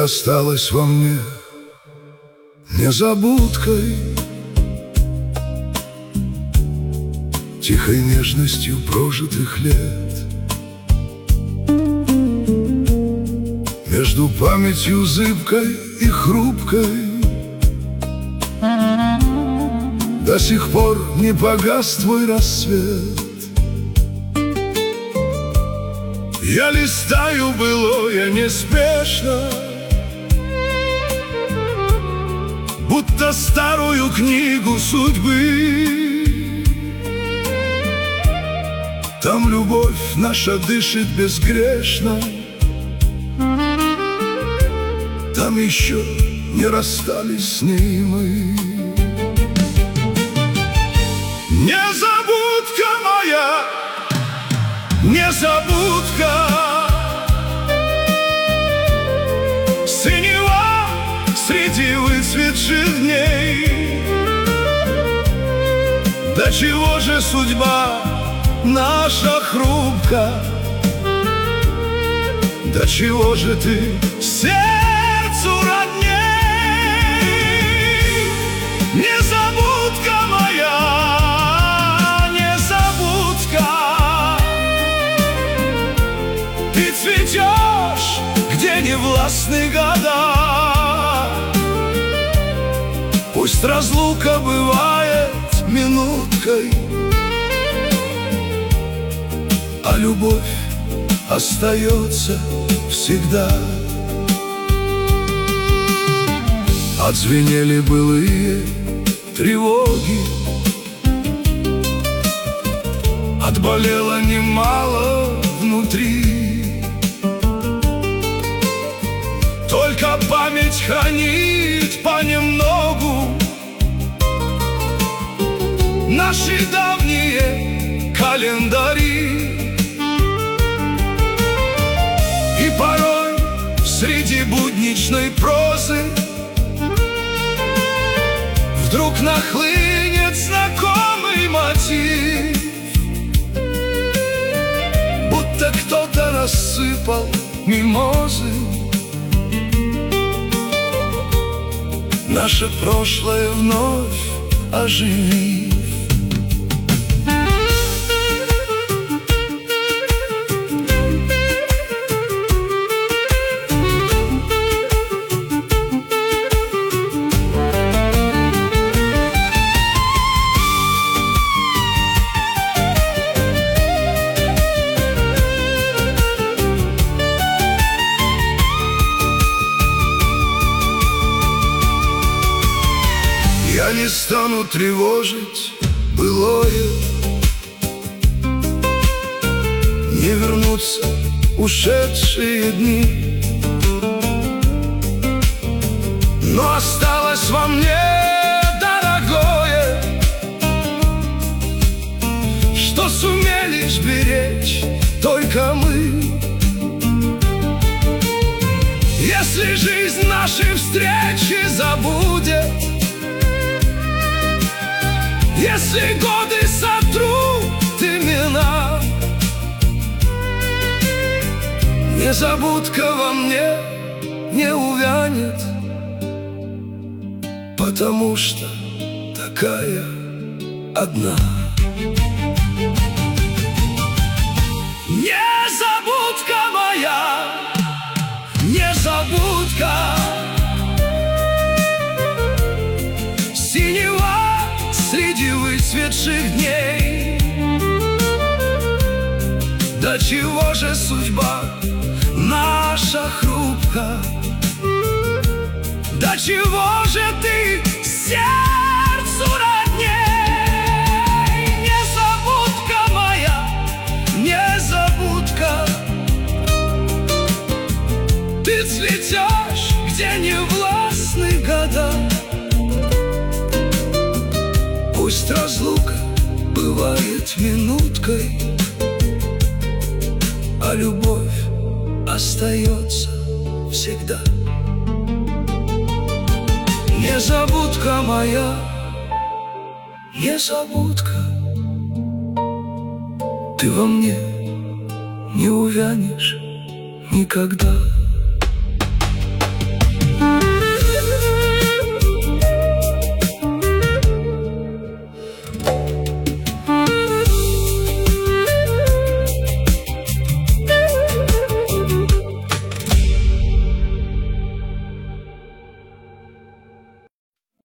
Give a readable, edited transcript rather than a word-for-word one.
осталась во мне незабудкой, тихой нежностью прожитых лет. Между памятью зыбкой и хрупкой до сих пор не погас твой рассвет. Я листаю былое неспешно, будто старую книгу судьбы. Там любовь наша дышит безгрешно, там еще не расстались с ней мы. Незабудка моя, незабудка, синева среди выцветших дней. До чего же судьба наша хрупка, до чего же ты сердцу родней? Незабудка моя, незабудка, ты цветешь, где не властны года. Пусть разлука бывает минуткой, а любовь остается всегда. Отзвенели былые тревоги, отболело немало внутри. Только память хранит понемногу наши давние календари. И порой среди будничной прозы вдруг нахлынет знакомый мотив, будто кто-то рассыпал мимозы. Наше прошлое вновь оживив. Я не стану тревожить былое, не вернутся ушедшие дни, но осталось во мне дорогое, что сумели сберечь только мы. Если жизнь наши встречи забудет, если годы сотрут имена, незабудка во мне не увянет, потому что такая одна. Незабудка моя, незабудка, синева среди выцветших дней. До чего же судьба наша хрупка, до чего же ты сердцу родней? Незабудка моя, незабудка, ты цветешь, где не властны года. Пусть разлука бывает минуткой, а любовь остается всегда. Незабудка моя, незабудка, ты во мне не увянешь никогда.